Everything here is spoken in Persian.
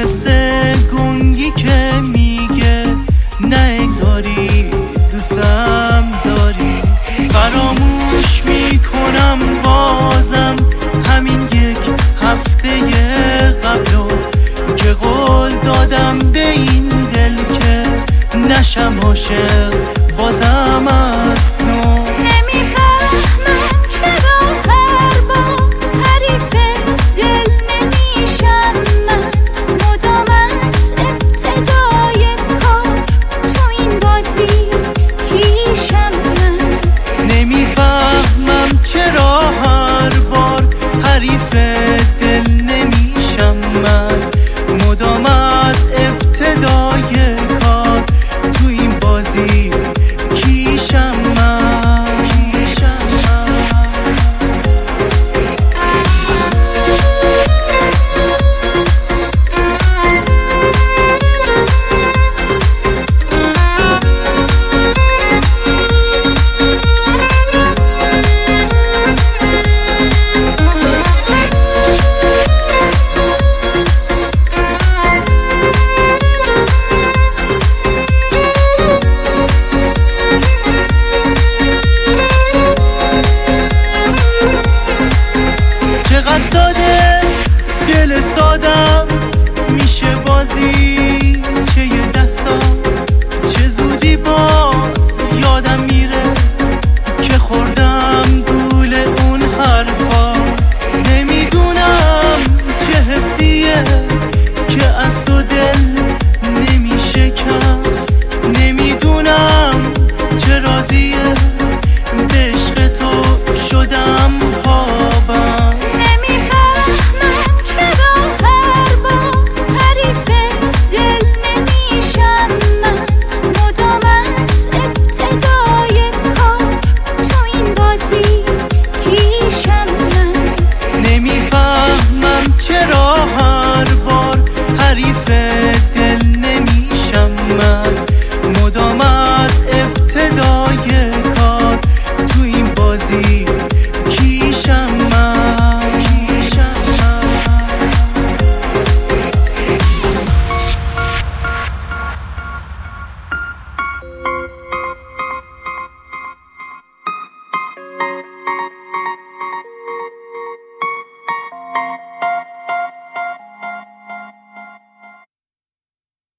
مثل گنگی که میگه نه انگاری دوستم داری. فراموش میکنم بازم همین یک هفته قبلو که قول دادم به این دل که نشم عاشق بازم از نو. نمیفهمم چرا هر بار حریف دل نمیشم من، مدام از ابتدای کار تو این بازی کیشم من. نمیفهمم چرا هر بار حریف دل نمیشم من، مدام از ابتدای کار تو این بازی کیشم من. چقدر ساده دل سادم میشه بازی چه یه دستا، چه زودی باز یادم میره که خوردم گول اون حرفا. نمیدونم چه حسیه که از تو دل نمیشه کم، نمیدونم چه رازیه به عشق تو شدم پابم. نمیفهمم چرا هر بار حریف دل نمیشم من، مدام از ابتدای کار تو این بازی کیشم من. نمیفهمم چرا هر بار حریف